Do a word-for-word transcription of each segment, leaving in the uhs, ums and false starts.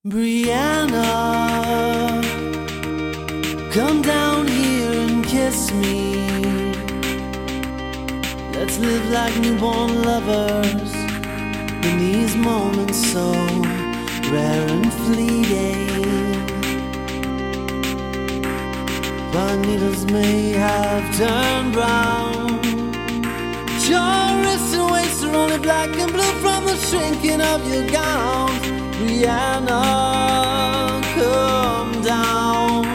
Brianna, come down here and kiss me. Let's live like newborn lovers in these moments so rare and fleeting. Pine needles may have turned brown, but your wrists and waist are only black and blue from the shrinking of your gown. Brianna, come down.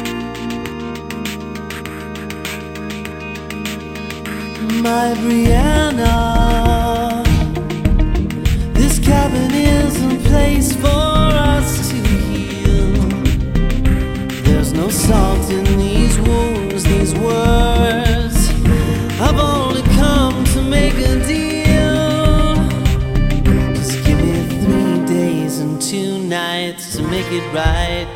My Brianna, this cabin isn't a place for us to heal. There's no salt in these wounds, these words. I've only come to make a deal. Just give me three days and two nights to make it right.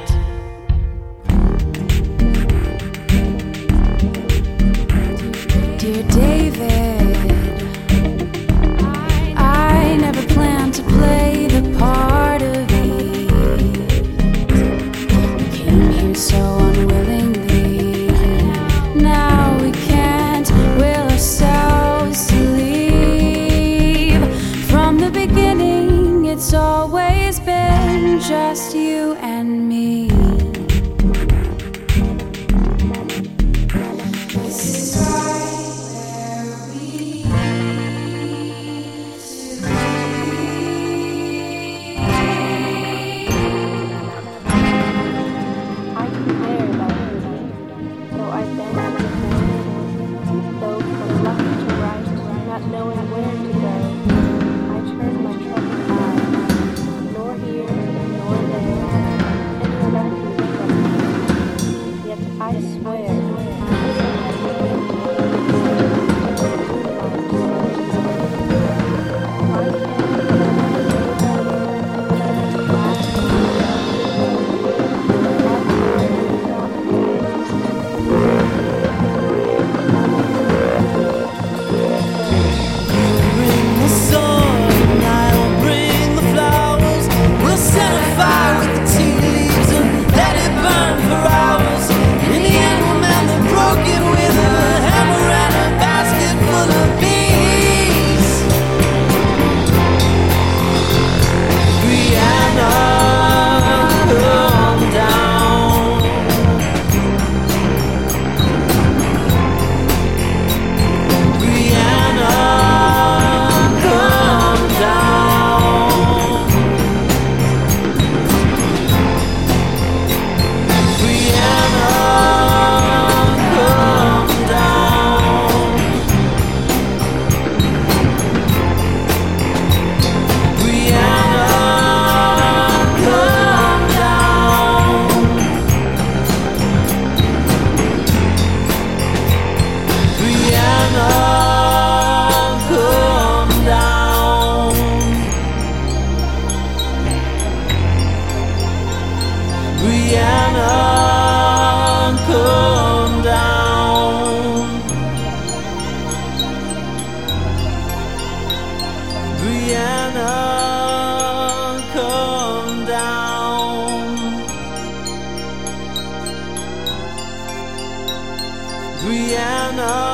Dear David, I never planned to play the part of Eve. We came here so unwillingly. Now we can't will ourselves to leave. From the beginning, it's always been just you and me. Brianna, come down. Brianna, come down. Brianna.